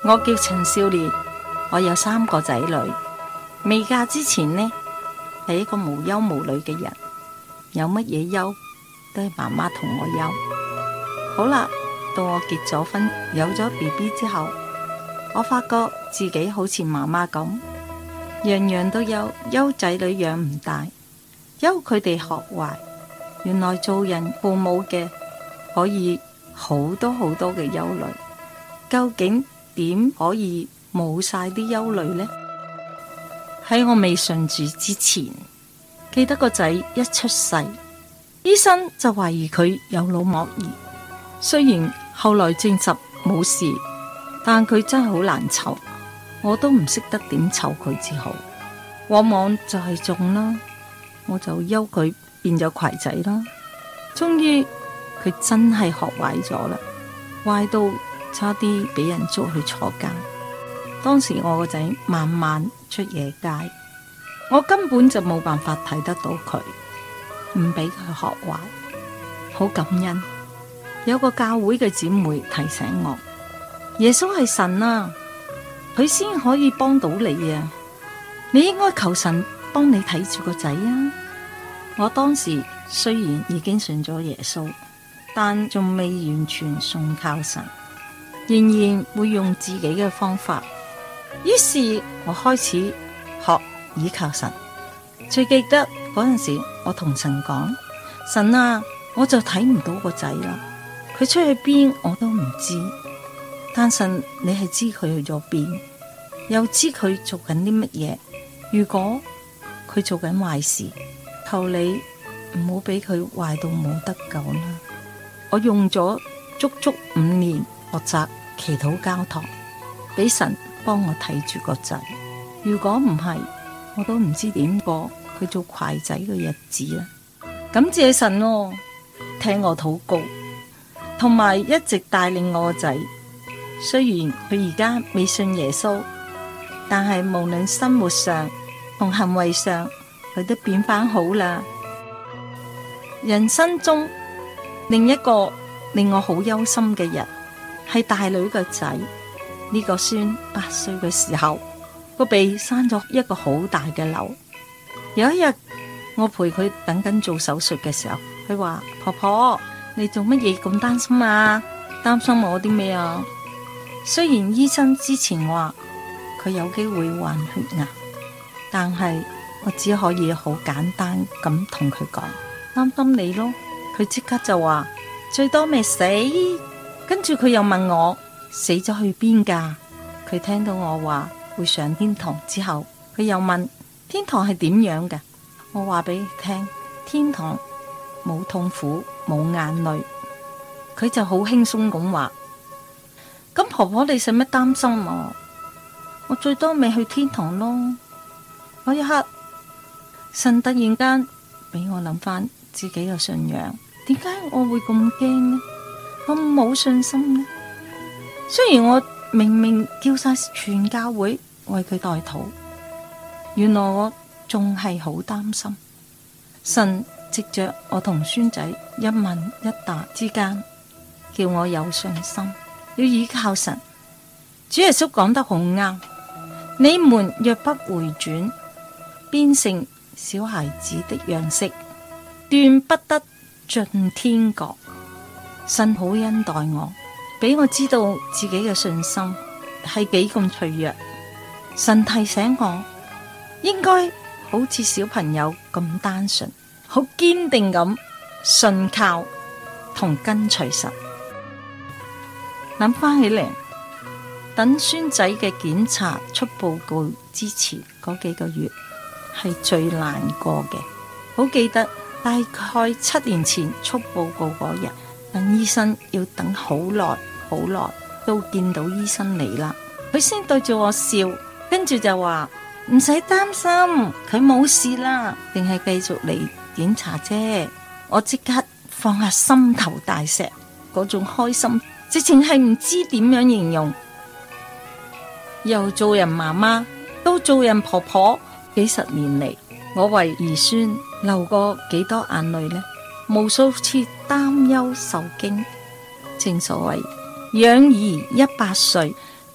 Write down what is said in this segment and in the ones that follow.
我叫陳少蓮，我有3個仔女。未嫁之前呢，係一個無憂無慮嘅人，有乜嘢憂都係媽媽同我憂。好啦，到我結咗婚，有咗 BB 之後，我發覺自己好似媽媽咁，樣樣都憂仔女養唔大，憂佢哋學壞。原來做人父母嘅可以好多好多嘅憂慮，究竟點可以冇晒啲憂慮呢？喺我未信主之前，記得個仔一出世，醫生就懷疑佢有腦膜炎。雖然後來證實冇事，但佢真係好難湊，我都唔識得點湊佢至好。往往就係中啦，我就憂佢變咗攜仔啦。終於佢真係學壞咗啦，壞到差啲俾人捉去坐監。當時我個仔晚晚出夜街，我根本就冇辦法睇得到佢，唔俾佢學壞。好感恩有個教會嘅姊妹提醒我，耶穌係神啊，佢先可以幫到你啊，你應該求神幫你睇住個仔啊。我當時雖然已經信咗耶穌，但仲未完全信靠神，仍然會用自己嘅方法。於是我開始學倚靠神。最記得嗰陣時，我同神講：神啊，我就睇唔到個仔啦，佢出去邊我都唔知。但神，你係知佢去咗邊，又知佢做緊啲乜嘢。如果佢做緊壞事，求你唔好俾佢壞到冇得救啦。我用咗足足5年學習祈禱交託，俾神幫我睇住個仔。如果唔係，我都唔知點過佢做攜仔嘅日子啦。感謝神哦，聽我禱告，同埋一直帶領我個仔。雖然佢而家未信耶穌，但係無論生活上同行為上，佢都變返好啦。人生中另一個令我好憂心嘅人係大女個仔。呢個孫8歲嘅時候，個鼻生咗一個好大嘅瘤。有一日我陪佢等緊做手術嘅時候，佢話：婆婆，你做乜嘢咁擔心啊？擔心我啲咩啊？雖然醫生之前話佢有機會患血癌，但係我只可以好簡單咁同佢講，擔心你咯。佢即刻就話最多咪死。跟住佢又問我死咗去邊噶？佢聽到我話會上天堂之後，佢又問天堂係點樣嘅？我話俾佢聽，天堂冇痛苦，冇眼淚。佢就好輕鬆咁話：咁婆婆你使乜擔心啊？我最多咪去天堂咯。嗰一刻，神突然間俾我諗翻自己嘅信仰，點解我會咁驚呢？我冇信心呢？雖然我明明叫晒全教會為佢代禱，原來我仲係好擔心。神藉着我同孫仔一問一答之間，叫我有信心，要依靠神。主耶穌講得好啱，你們若不回轉，變成小孩子的樣式，斷不得進天國。神好恩待我，俾我知道自己嘅信心係幾咁脆弱。神提醒我應該好似小朋友咁單純，好堅定咁信靠同跟隨神。諗翻起嚟，等孫仔嘅檢查出報告之前嗰幾個月係最難過嘅。好記得大概7年前出報告嗰日，等醫生要等好耐好耐，都見到醫生嚟啦。佢先對住我笑，跟住就話唔使擔心，佢冇事啦，定係繼續嚟檢查啫。我即刻放下心頭大石，嗰種開心直情係唔知點樣形容。由做人媽媽到做人婆婆，幾十年嚟，我為兒孫流過幾多眼淚呢？無數次擔憂受驚。正所謂養兒100歲，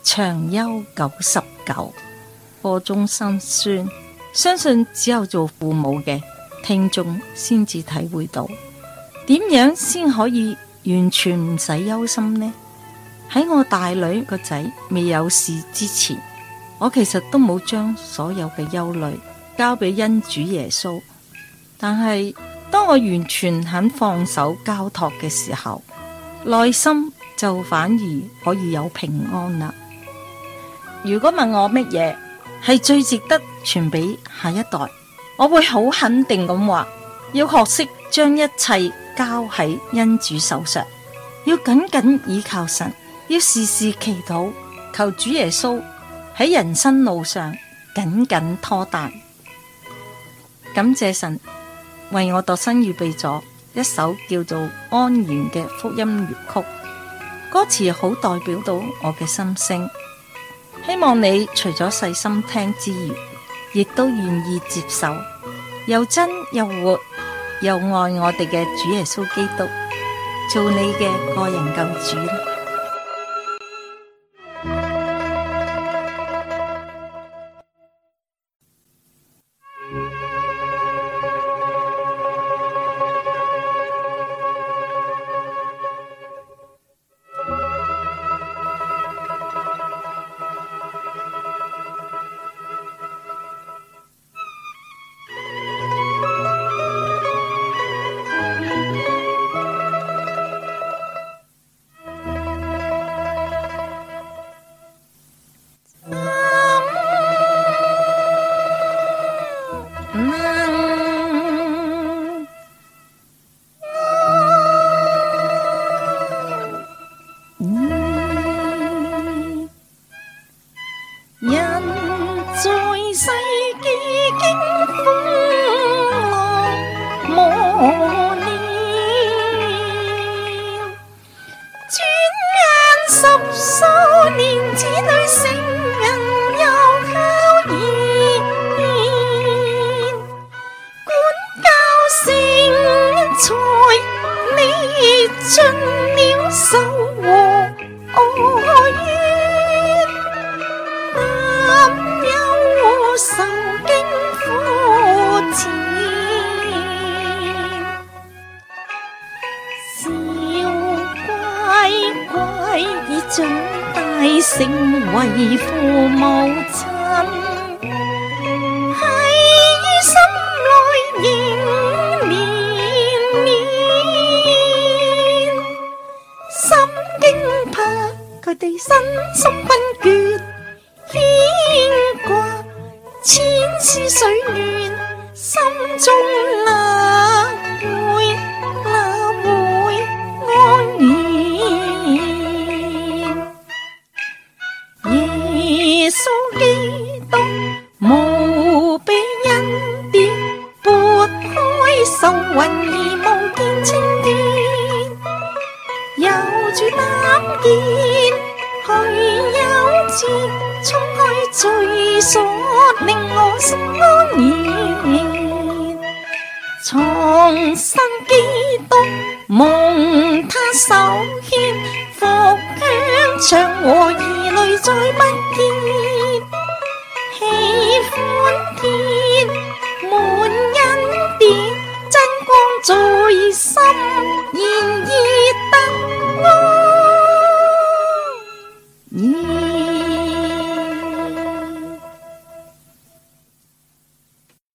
長憂99，課中心酸。相信只有做父母嘅聽眾先至體會到，點樣先可以完全唔使憂心呢？喺我大女個仔未有事之前，我其實都冇將所有嘅憂慮交俾恩主耶穌。但係當我完全肯放手交託嘅時候，內心就反而可以有平安啦。如果問我乜嘢係最值得傳俾下一代，我會好肯定咁話，要學識將一切交喺恩主手上，要緊緊倚靠神，要時時祈禱，求主耶穌喺人生路上緊緊拖帶。感謝神為我度身預備咗一首叫做《安然》嘅福音粵曲，歌詞好代表到我嘅心聲。希望你除咗細心聽之餘，亦都願意接受，又真又活又愛我哋嘅主耶穌基督，做你嘅個人救主。長大成為父母親，喺心內仍綿綿，心驚怕佢哋身心分缺，牽掛千絲水亂，心中哪會安然。耶穌基督無比恩典，撥開愁雲而望見青天，有住膽見去有志，衝開罪鎖，令我心安然。重生基督蒙他手牽，復享祥和兒女再不見。